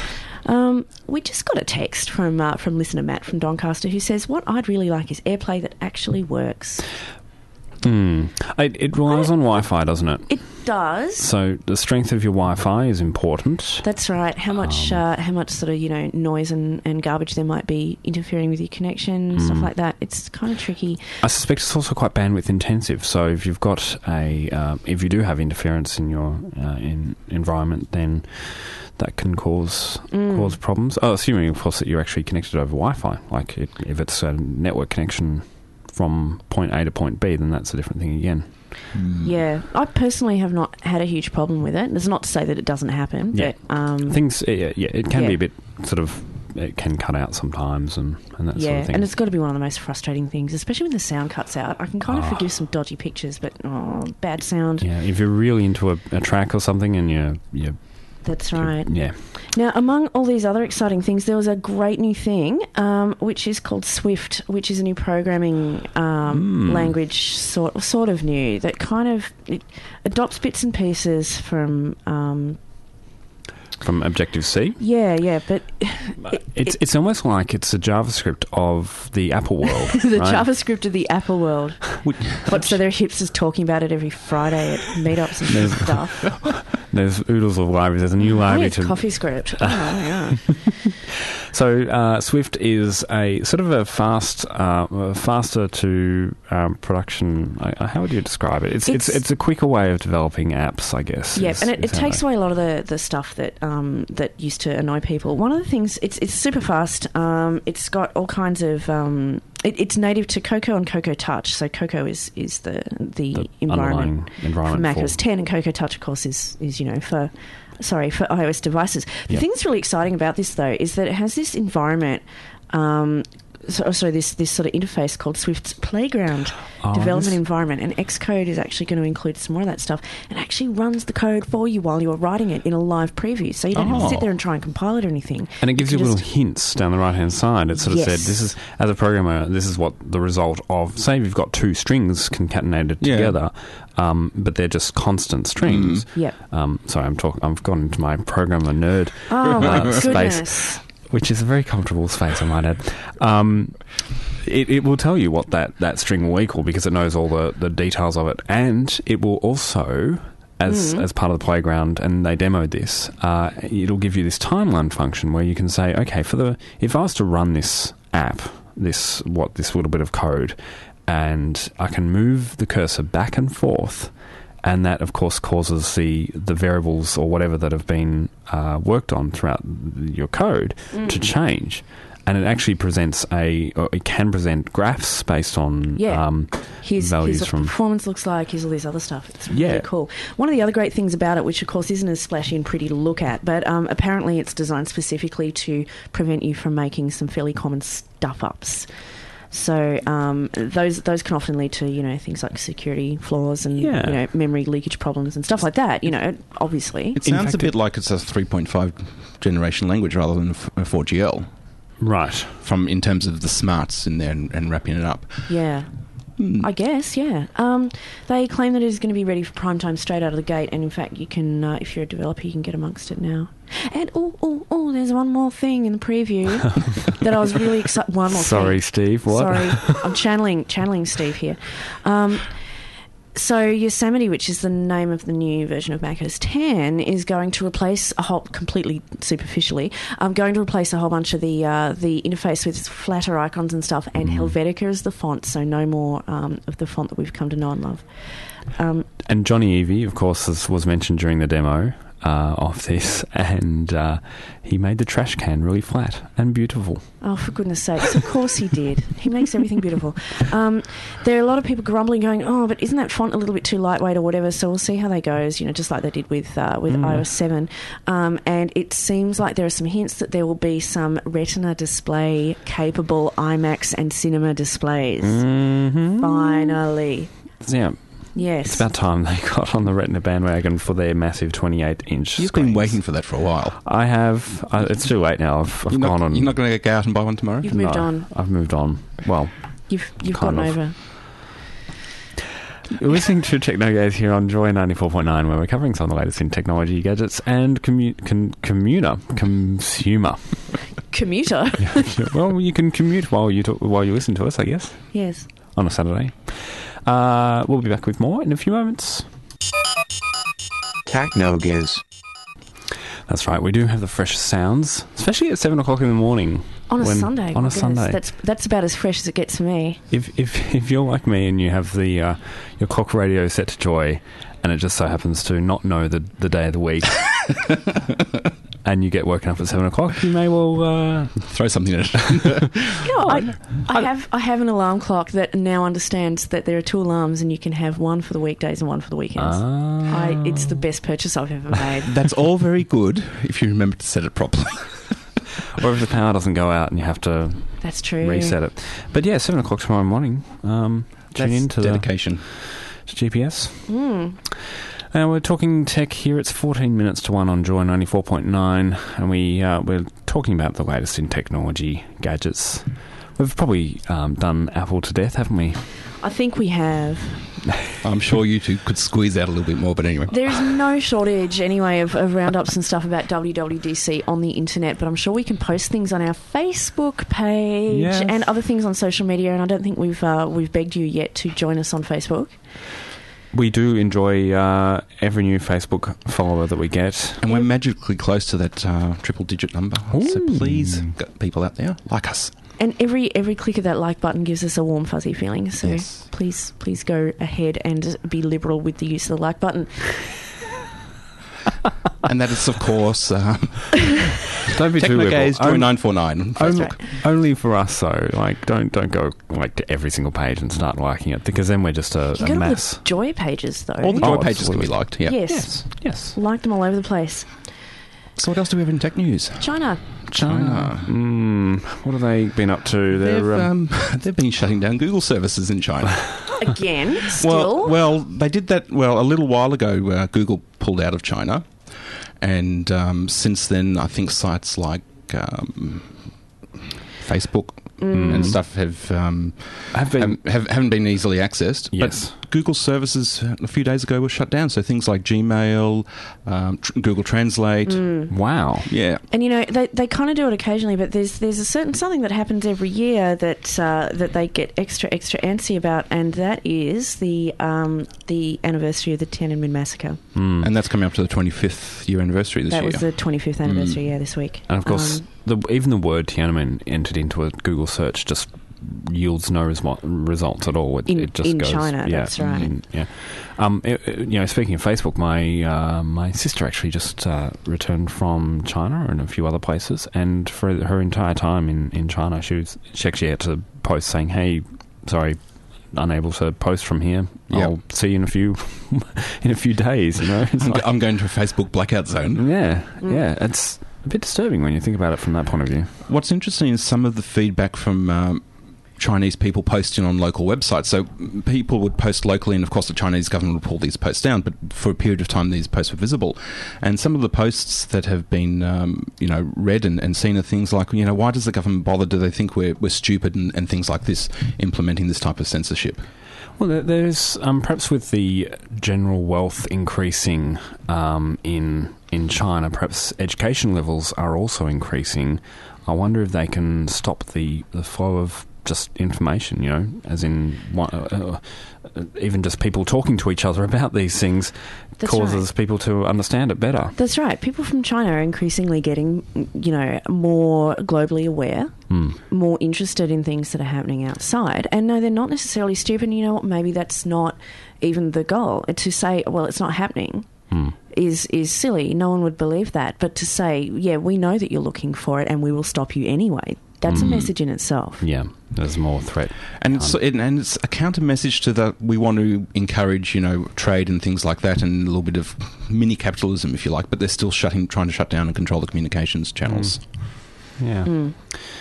Um, we just got a text from uh, from listener Matt from Doncaster who says, what I'd really like is AirPlay that actually works. Mm. It, it relies on Wi-Fi, doesn't it? It does. So the strength of your Wi-Fi is important. That's right. How much, um, uh, how much sort of, you know, noise and, and garbage there might be interfering with your connection, mm. stuff like that. It's kind of tricky. I suspect it's also quite bandwidth intensive. So if you've got a, uh, if you do have interference in your uh, in environment, then that can cause mm. cause problems. Oh, assuming, of course, that you're actually connected over Wi-Fi. Like it, if it's a network connection from point A to point B, then that's a different thing again. Mm. Yeah, I personally have not had a huge problem with it. That's not to say that it doesn't happen. Yeah, but, um, things. Yeah, yeah, it can yeah. be a bit sort of. It can cut out sometimes, and, and that yeah, sort of thing. And it's got to be one of the most frustrating things, especially when the sound cuts out. I can kind of oh. forgive some dodgy pictures, but oh, bad sound. Yeah, if you're really into a, a track or something, and you're you're That's right. Yeah. Now, among all these other exciting things, there was a great new thing, um, which is called Swift, which is a new programming um, Mm. language, sort sort of new, that kind of it adopts bits and pieces from. Um, From Objective-C. yeah, yeah, but it, It's it- it's almost like it's a JavaScript of the Apple world. the right? JavaScript of the Apple world. What? So there are hipsters talking about it every Friday at meetups and There's- stuff. There's oodles of libraries. There's a new Oh, library it's to CoffeeScript. Oh, yeah. So uh, Swift is a sort of a fast, uh, faster to um, production. Uh, how would you describe it? It's, it's It's- it's a quicker way of developing apps, I guess. Yeah, is- and it, is it how takes I- away a lot of the, the stuff that um, that used to annoy people. One of the things, it's it's super fast. Um, it's got all kinds of. Um, it, it's native to Cocoa and Cocoa Touch. So Cocoa is is the the, the environment underlying environment for Mac for- O S ten, and Cocoa Touch, of course, is is you know for. Sorry, for iOS devices. The Yep. thing that's really exciting about this, though, is that it has this environment, um, so, sorry, this this sort of interface called Swift's Playground Oh, development this- environment, and Xcode is actually going to include some more of that stuff, and actually runs the code for you while you're writing it in a live preview, so you don't have to Oh. sit there and try and compile it or anything. And it gives you can little just- hints down the right-hand side. It sort of Yes. said, this is, as a programmer, this is what the result of, say you've got two strings concatenated Yeah. together, um, but they're just constant strings. Yep. Um, sorry, I'm talking. I've gone into my programmer nerd Oh, my uh, space, goodness. which is a very comfortable space, I might add. Um, it, it will tell you what that, that string will equal because it knows all the, the details of it, and it will also, as Mm. as part of the playground, and they demoed this, uh, it'll give you this timeline function where you can say, okay, for the if I was to run this app, this what this little bit of code, and I can move the cursor back and forth, and that of course causes the the variables or whatever that have been uh, worked on throughout your code to change. And it actually presents a, or it can present graphs based on Yeah. um, Here's, values here's what from. the performance looks like. Here's all this other stuff. It's really Yeah. cool. One of the other great things about it, which of course isn't as splashy and pretty to look at, but um, apparently it's designed specifically to prevent you from making some fairly common stuff-ups. So um, those those can often lead to you know things like security flaws and Yeah. you know memory leakage problems and stuff like that. You know, obviously. It In sounds fact, a bit it- like it's a three point five generation language rather than a f- a four G L. Right. From in terms of the smarts in there and, and wrapping it up. Yeah. I guess, yeah. Um, they claim that it is going to be ready for prime time straight out of the gate, and in fact, you can, uh, if you're a developer, you can get amongst it now. And oh, oh, oh, there's one more thing in the preview that I was really excited. One more Sorry, thing. Steve. What? Sorry, I'm channeling channeling Steve here. Um, so Yosemite, which is the name of the new version of Mac O S ten, is going to replace a whole, completely superficially, um, going to replace a whole bunch of the uh, the interface with flatter icons and stuff, and Helvetica is the font, so no more um, of the font that we've come to know and love. Um, And Johnny Evie, of course, is, was mentioned during the demo uh, of this, and uh, he made the trash can really flat and beautiful. Oh, for goodness sakes, of course he did. He makes everything beautiful. Um, there are a lot of people grumbling, going, oh, but isn't that font a little bit too lightweight or whatever? So we'll see how that goes, you know, just like they did with uh, with Mm. iOS seven. Um, and it seems like there are some hints that there will be some Retina display capable iMacs and Cinema displays. Mm-hmm. Finally. Yeah. Yes. It's about time they got on the Retina bandwagon for their massive twenty-eight inch You've screens. been waiting for that for a while. I have. Uh, it's too late now. I've, I've You're gone not, on. you're not going to go out and buy one tomorrow? You've moved No, on. I've moved on. Well, You've, you've kind gotten of. over. you're listening to Technogaze here on Joy ninety-four point nine, where we're covering some of the latest in technology, gadgets, and commu- con- commuter, consumer. Commuter. Well, you can commute while you talk, while you listen to us, I guess, Yes. on a Saturday. Uh, we'll be back with more in a few moments. Technogaze. That's right. We do have the freshest sounds, especially at seven o'clock in the morning. On a when- Sunday. On my a goodness. Sunday. That's, that's about as fresh as it gets for me. If if if you're like me and you have the uh, your clock radio set to Joy, and it just so happens to not know the the day of the week, and you get woken up at seven o'clock, you may well uh, Throw something at it. You know, I, I have I have an alarm clock that now understands that there are two alarms and you can have one for the weekdays and one for the weekends. Ah. I, it's the best purchase I've ever made. That's all very good if you remember to set it properly. or if the power doesn't go out and you have to That's true. reset it. But yeah, seven o'clock tomorrow morning. Um, tune That's in to dedication. the to G P S. Mm. Uh, we're talking tech here. It's fourteen minutes to one on Joy ninety-four point nine, and we, uh, we're talking about the latest in technology, gadgets. We've probably um, done Apple to death, haven't we? I think we have. I'm sure you two could squeeze out a little bit more, but anyway. There is no shortage, anyway, of, of roundups and stuff about W W D C on the internet, but I'm sure we can post things on our Facebook page Yes. and other things on social media, and I don't think we've uh, we've begged you yet to join us on Facebook. We do enjoy uh, every new Facebook follower that we get. And we're magically close to that uh, triple-digit number. So please, got people out there, like us. And every every click of that like button gives us a warm, fuzzy feeling. So Yes. please, please go ahead and be liberal with the use of the like button. And that is, of course, um, Don't be too liberal. TechnoGaze Joy Only- nine four nine. Only, Facebook. only for us, though. Like, don't don't go like to every single page and start liking it, because then we're just a, You a got all mass. the Joy pages, though. All the Joy Oh, pages can be absolutely. liked, yeah. Yes. Yes, yes. Like them all over the place. So what else do we have in tech news? China. China. Mm, what have they been up to? They've, They're um, um, they've been shutting down Google services in China. Again, still. Well, well, they did that. Well, a little while ago, uh, Google pulled out of China, and um, since then, I think sites like um, Facebook Mm. and stuff have um, have been. have, have haven't been easily accessed. Yes. But Google services uh, a few days ago were shut down. So things like Gmail, um, tr- Google Translate. Mm. Wow. Yeah. And you know they, they kind of do it occasionally, but there's there's a certain something that happens every year that uh, that they get extra extra antsy about, and that is the um, the anniversary of the Tiananmen massacre. Mm. And that's coming up to the twenty-fifth year anniversary this that year. was the twenty-fifth anniversary, yeah, this week. And of course, Um, the, even the word Tiananmen entered into a Google search just yields no resmo- results at all. It, In- it just in goes, China, yeah, that's right. in- yeah. Um, it- it- you know, speaking of Facebook, my uh, my sister actually just uh, returned from China and a few other places, and for her entire time in, in China, she was she actually had to post saying, "Hey, sorry, unable to post from here. Yep. I'll see you in a few in a few days." You know, it's I'm, like, I'm going to a Facebook blackout zone. yeah, Mm. yeah, it's a bit disturbing when you think about it from that point of view. What's interesting is some of the feedback from um, Chinese people posting on local websites. So people would post locally, and of course the Chinese government would pull these posts down, but for a period of time these posts were visible. And some of the posts that have been um, you know, read and, and seen are things like, you know, why does the government bother? Do they think we're, we're stupid, and, and things like this, implementing this type of censorship? Well, there- there's um, perhaps with the general wealth increasing um, in in China, perhaps education levels are also increasing. I wonder if they can stop the, the flow of just information, you know, as in one, uh, uh, even just people talking to each other about these things. That's causes right. people to understand it better. That's right. People from China are increasingly getting, you know, more globally aware, Mm. more interested in things that are happening outside. And no, they're not necessarily stupid. And you know what? Maybe that's not even the goal. To say, well, it's not happening Mm. is is silly. No one would believe that. But to say, yeah, we know that you're looking for it and we will stop you anyway, that's a Mm. message in itself. Yeah, there's more threat. And it's, it, and it's a counter message to the, we want to encourage, you know, trade and things like that, and a little bit of mini capitalism, if you like, but they're still shutting, trying to shut down and control the communications channels. Yeah. Mm.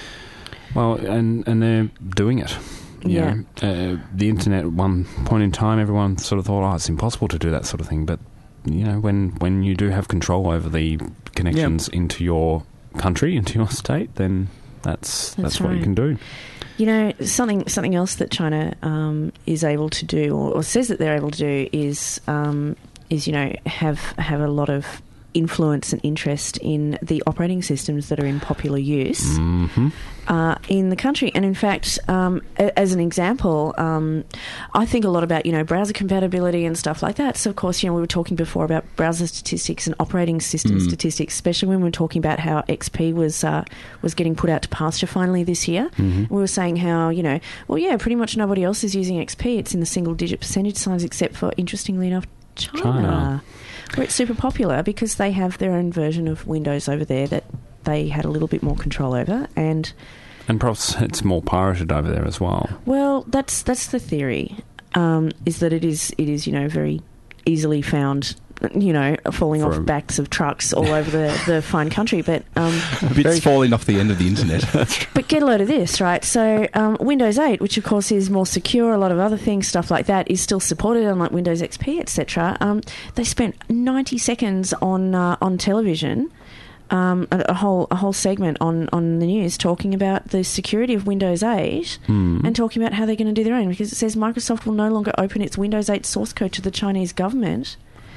Well, and and they're doing it. You Yeah. know, uh, the internet at one point in time, everyone sort of thought, oh, it's impossible to do that sort of thing. But, you know, when, when you do have control over the connections into your country, into your state, then that's that's, That's what you right. can do. You know, something something else that China um, is able to do, or, or says that they're able to do, is um, is you know have have a lot of influence and interest in the operating systems that are in popular use Mm-hmm. uh, in the country. And in fact, um, a- as an example, um, I think a lot about, you know, browser compatibility and stuff like that. So, of course, you know, we were talking before about browser statistics and operating system Mm. statistics, especially when we were talking about how X P was uh, was getting put out to pasture finally this year. Mm-hmm. We were saying how, you know, well, yeah, pretty much nobody else is using X P. It's in the single-digit percentage signs, except for, interestingly enough, China, China. where it's super popular because they have their own version of Windows over there that they had a little bit more control over. And, And perhaps it's more pirated over there as well. well, that's that's the theory, um, is that it is, it is, you know, very easily found you know, falling For off a- backs of trucks all over the, the fine country. But um, Bits falling off the end of the internet. but get a load of this, right? So um, Windows eight, which of course is more secure, a lot of other things, stuff like that, is still supported, unlike Windows X P, et cetera. Um, they spent ninety seconds on uh, on television. Um, a, a whole a whole segment on, on the news talking about the security of Windows eight Hmm. and talking about how they're going to do their own, because it says Microsoft will no longer open its Windows eight source code to the Chinese government.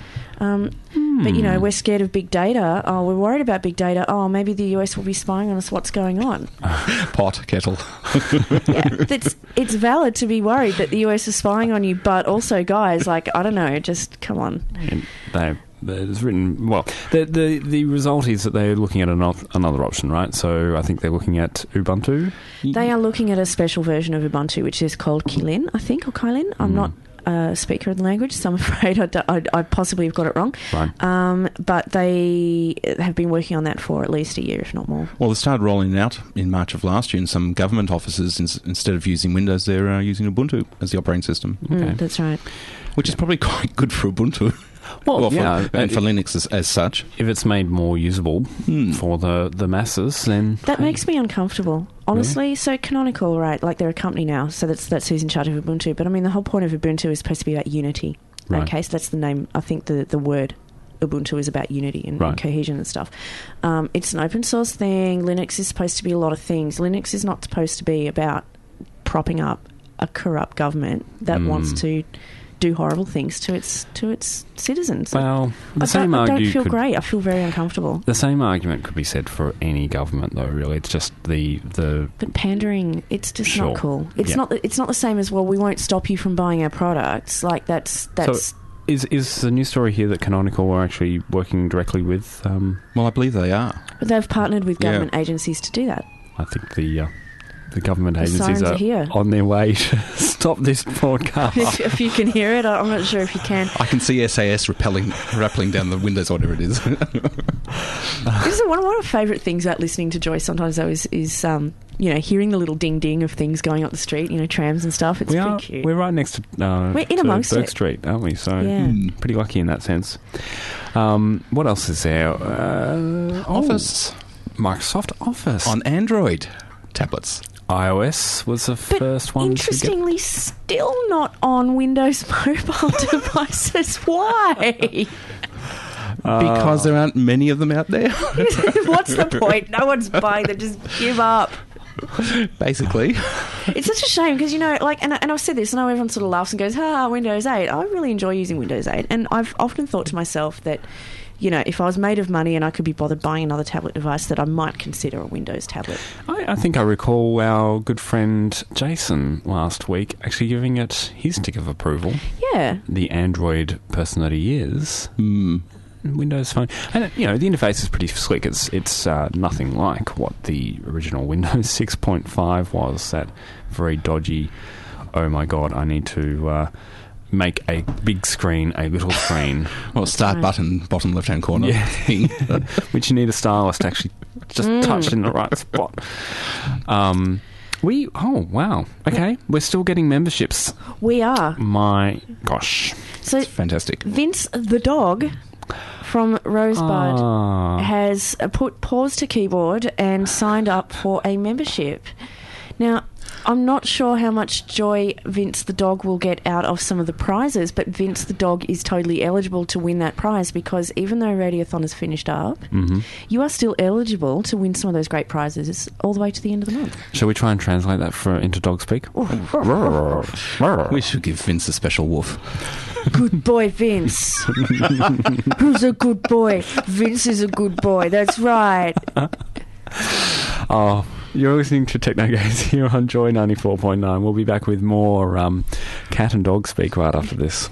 Um, But, you know, we're scared of big data. Oh, we're worried about big data. Oh, maybe the U S will be spying on us. What's going on? Pot, kettle. Yeah, it's, it's valid to be worried that the U S is spying on you, but also, guys, like, I don't know, just come on. And they, it's written well. The, the the result is that they're looking at an op- another option, right? So I think they're looking at Ubuntu. They are looking at a special version of Ubuntu, which is called Kylin, I think, or Kylin. I'm Mm. not a speaker of the language, so I'm afraid I, do- I, I possibly have got it wrong. Right. Um, but they have been working on that for at least a year, if not more. Well, they started rolling it out in March of last year, and some government offices, ins- instead of using Windows, they're uh, using Ubuntu as the operating system, Okay. Mm, that's right. which is probably quite good for Ubuntu. Well, for, yeah, and for it- Linux as, as such. If it's made more usable Hmm. for the, the masses, then That hey, makes me uncomfortable, honestly. So Canonical, right? Like they're a company now, so that's that's who's in charge of Ubuntu. But I mean, the whole point of Ubuntu is supposed to be about unity. Right. Okay, so that's the name. I think the the word Ubuntu is about unity and, Right. and cohesion and stuff. Um, it's an open source thing. Linux is supposed to be a lot of things. Linux is not supposed to be about propping up a corrupt government that Mm. wants to do horrible things to its to its citizens. well, the I same don't, I don't argue feel could, great. I feel very uncomfortable. the same argument could be said for any government, though. Really, it's just the the But pandering, it's just Sure. not cool. It's Yeah. not. It's not the same as, well, we won't stop you from buying our products. Like that's that's. So is is the news story here that Canonical are actually working directly with? Um, Well, I believe they are. they've partnered with Yeah. government agencies to do that. I think the uh, the government The agencies sirens are are here. on their way to stop this broadcast. if, if you can hear it, I'm not sure if you can. I can see S A S rappelling, rappelling down the windows, whatever it is. This is one of my favourite things about listening to Joy. Sometimes though is is um you know hearing the little ding ding of things going up the street. You know, trams and stuff. It's we pretty are cute. we're right next to uh, We're in to amongst Burke it. Street, aren't we? So Yeah. Hmm. pretty lucky in that sense. Um, what else is there? Uh, oh, Office Microsoft Office on Android tablets. iOS was the But first one. To get, interestingly, still not on Windows mobile devices. Why? Because there aren't many of them out there, What's the point? No one's buying them. Just give up. basically. It's such a shame because, you know, like, and, and I've said this, and I know everyone sort of laughs and goes, ah, Windows eight. I really enjoy using Windows eight. And I've often thought to myself that, you know, if I was made of money and I could be bothered buying another tablet device, that I might consider a Windows tablet. I, I think I recall our good friend Jason last week actually giving it his tick of approval. Yeah. The Android person that he is. Hmm. Windows Phone, and you know the interface is pretty slick. It's it's uh, nothing like what the original Windows six point five was. That very dodgy. Oh my god! I need to uh, make a big screen a little screen, Well, start Right. button, bottom left-hand corner Yeah. thing. which you need a stylus to actually just Mm. touch in the right spot. Um, we oh wow okay we're still getting memberships. We are. My gosh, So Fantastic. Vince the dog from Rosebud Ah. has uh, put pause to keyboard and signed up for a membership. Now, I'm not sure how much joy Vince the dog will get out of some of the prizes, but Vince the dog is totally eligible to win that prize because even though Radiothon is finished up, Mhm. you are still eligible to win some of those great prizes all the way to the end of the month. Shall we try and translate that for into dog speak? We should give Vince a special woof. Good boy, Vince. Who's a good boy? Vince is a good boy. That's right. Oh, you're listening to Techno Gaze here on Joy ninety-four point nine. We'll be back with more um, cat and dog speak right after this.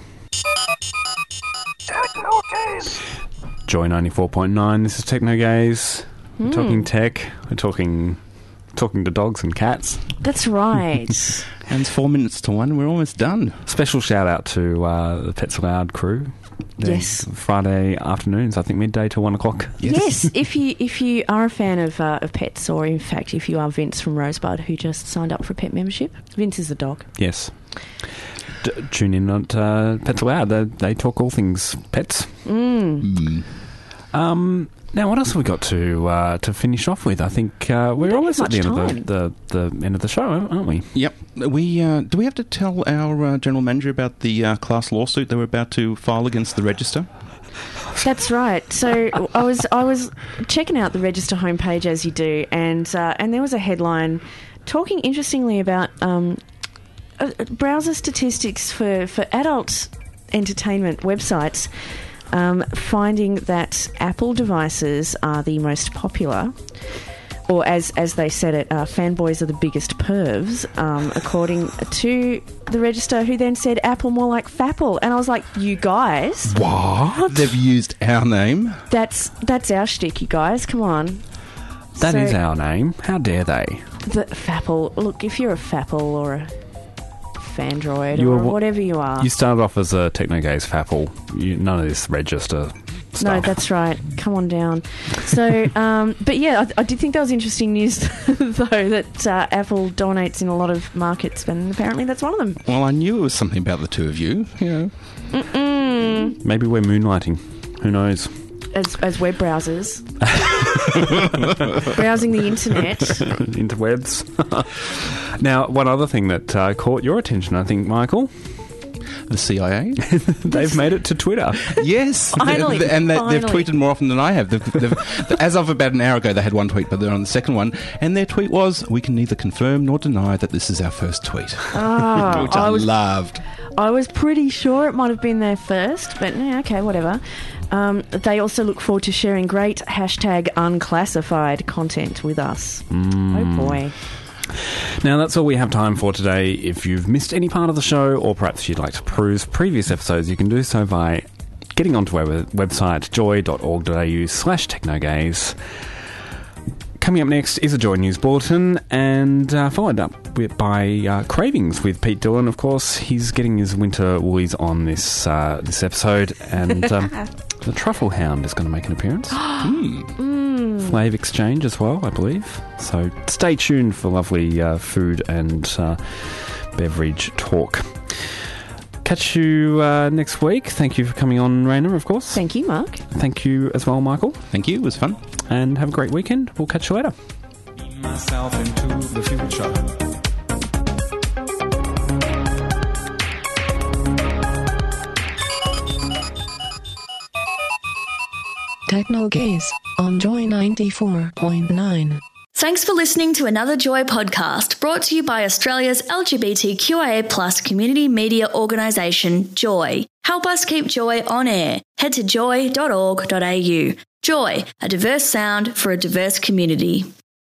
Joy ninety-four point nine. This is Techno Gaze. We're Hmm. talking tech. We're talking talking to dogs and cats. That's right. And it's four minutes to one. We're almost done. Special shout out to uh, the Pets Aloud crew. They're Yes. Friday afternoons, I think midday to one o'clock. Yes, if you if you are a fan of uh, of pets, or in fact if you are Vince from Rosebud who just signed up for a pet membership, Vince is the dog. Yes. D- tune in at uh, Pets Allowed. They, they talk all things pets. Mm. Mm. Um, now, what else have we got to uh, to finish off with? I think uh, we're don't almost have at the end much of the, the, the end of the show, aren't we? Yep. We uh, do we have to tell our uh, general manager about the uh, class lawsuit they were about to file against the Register? That's right. So I was I was checking out the Register homepage as you do, and uh, and there was a headline talking interestingly about um, uh, browser statistics for, for adult entertainment websites, um, finding that Apple devices are the most popular. Or as as they said it, uh, fanboys are the biggest pervs, um, according to the Register, who then said Apple more like Fapple. And I was like, you guys... What? They've used our name? That's that's our shtick, you guys. Come on. That So- is our name. How dare they? The Fapple. Look, if you're a Fapple or a Fandroid You or were wha- whatever you are... You started off as a Technogaze Fapple. You, none of this Register stuff. No, that's right. Come on down. So, um, but yeah, I, I did think that was interesting news, though, that uh, Apple dominates in a lot of markets, and apparently that's one of them. Well, I knew it was something about the two of you. You know. Mm-mm. Maybe we're moonlighting. Who knows? As, as web browsers. Browsing the internet. Interwebs. Now, one other thing that uh, caught your attention, I think, Michael, The C I A? they've made it to Twitter. Yes. Finally, They- and they, they've finally. tweeted more often than I have. They've, they've, as of about an hour ago, they had one tweet, but they're on the second one. And their tweet was, we can neither confirm nor deny that this is our first tweet. Oh, Which I, I was loved. I was pretty sure it might have been there first, but yeah, okay, whatever. Um, they also look forward to sharing great hashtag unclassified content with us. Oh boy. Now, that's all we have time for today. If you've missed any part of the show, or perhaps you'd like to peruse previous episodes, you can do so by getting onto our website, joy.org.au slash technogaze. Coming up next is a Joy News Bulletin, and uh, followed up with, by uh, Cravings with Pete Dillon. Of course, he's getting his winter woolies on this uh, this episode, and um, the Truffle Hound is going to make an appearance. Mm. Flave Exchange as well, I believe. So stay tuned for lovely uh, food and uh, beverage talk. Catch you uh, next week. Thank you for coming on, Raina, of course. Thank you, Mark. Thank you as well, Michael. Thank you. It was fun. And have a great weekend. We'll catch you later. Myself into the future. Technogaze on Joy ninety-four point nine. Thanks for listening to another Joy podcast brought to you by Australia's L G B T Q I A plus community media organisation, Joy. Help us keep Joy on air. Head to joy dot org dot a u. Joy, a diverse sound for a diverse community.